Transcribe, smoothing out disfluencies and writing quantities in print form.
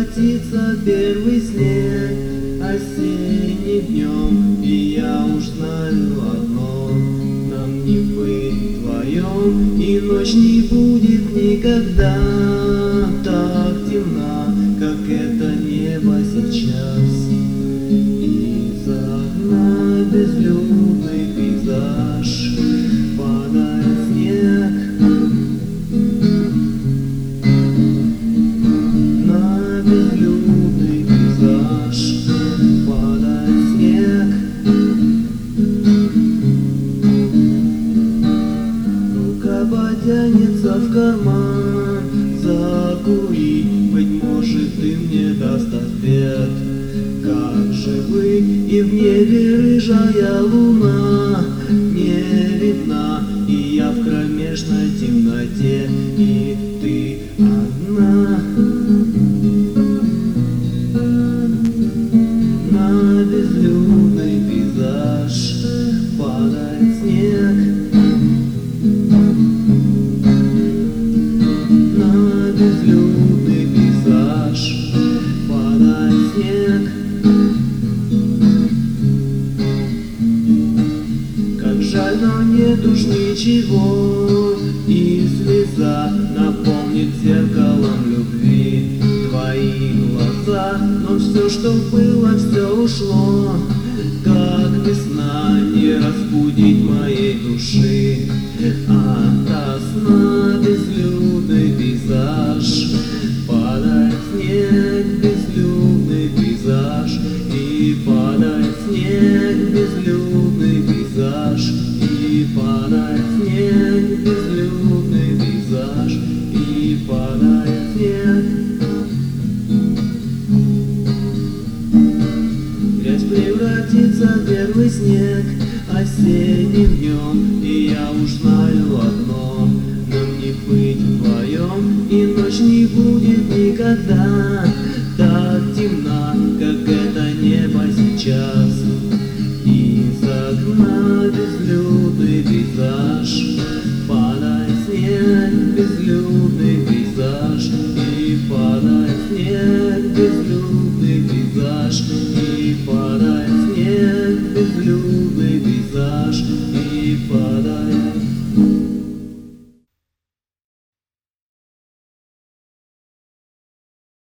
превратится первый снег осенним днем, и я уж знаю одно: нам не быть вдвоем, и ночь не будет никогда так темна, как это небо сейчас. Из окна безлюдный пейзаж, падает снег на безлюдный пейзаж, падает снег. Рука потянется в карман закурить, быть может, ты мне даст ответ. Как же вы, и в небе рыжая луна не видна, и я в кромешной темноте, и ты одна. На безлюдный пейзаж падает снег, на безлюдный пейзаж падает снег. Как жаль, но нет уж ничего, и слеза наполнит зеркалом любви твои глаза. Но все, что было, все ушло, как весна, не разбудить моей души. Ото сна безлюдный пейзаж, падает снег, безлюдный пейзаж, и падает снег, безлюдный пейзаж, и падает снег, безлюдный пейзаж, и падает снег. Грязь превратится в первый снег осенним днем, и я уж знаю одно: нам не быть вдвоем, и ночь не будет никогда так темна, как это небо сейчас. Из окна безлюдный пейзаж,